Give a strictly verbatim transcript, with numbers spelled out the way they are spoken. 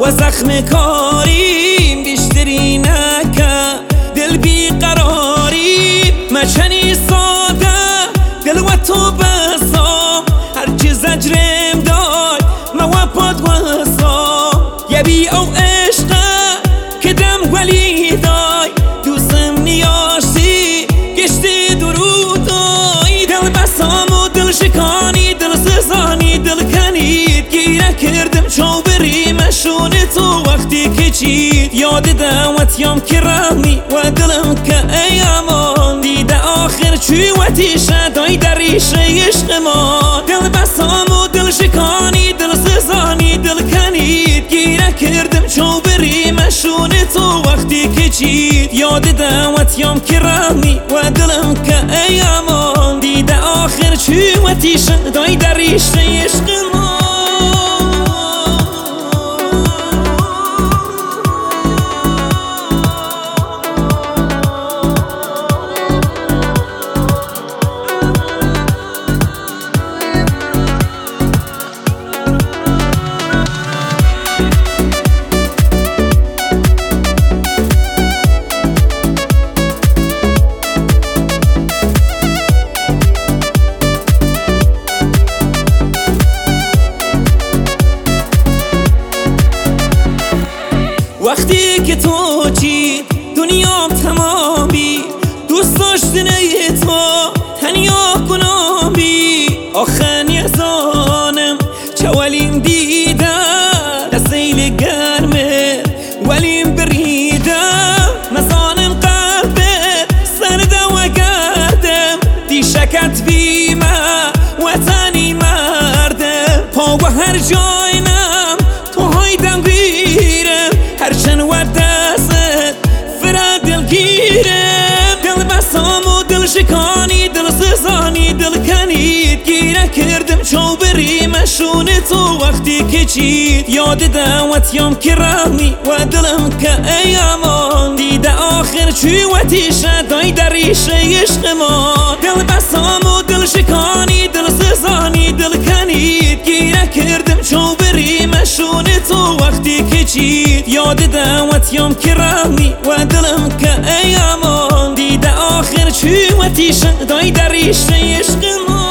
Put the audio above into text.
و زخم کاریم بیشتری نکه دل بیقراریم مچنی ساده دل و تو بسام هرچی زجرم داد ما پاد وسام یبی او عشقه که دم ولی دای دوستم نیاشتی گشتی درودای دل بسام و دل شکانی دل سزانی دل کنید گیره کردم چو بری مشون تو وقتی که چید یاد دعوتیم که رمی و دلم که ایامان دیده آخر چی وقتی شدای در ریشه عشق ما دل بسام و دل شکانی دل سزانی دل کنید گیره کردم چو بری مشون تو وقتی که چید یاد دعوتیم که رمی و دلم که ایامان دیده آخر چی وقتی شدای در ریشه عشق ما وقتی که تو چی دنیام تمامی دوست داشتن تو تنیا کنامی آخن یزانم چه ولیم دیده دستیل گرمه ولیم بریده مزانم قلبه سرده و گردم دی شکت بیمه و تنی مردم پا و هر جاینم تو هایدم بیرم هرچن و دست فرا دل گیرم دل بسام و دل شکانی دل سزانی دل کنید گیره کردم چو بری مشون تو وقتی که چید یاد دعوتیم که رمی و دلم که ایامان دیده آخر چی وقتی شدای در ریشه عشق ما دل بسام و دل شکانی دل سزانی دل کنید گیره کردم چو بری مشون تو وقتی که چید یاد دعوتیم که رمی و دلم که ایامان دیده آخر چی وقتی شدای در ریشه عشق ما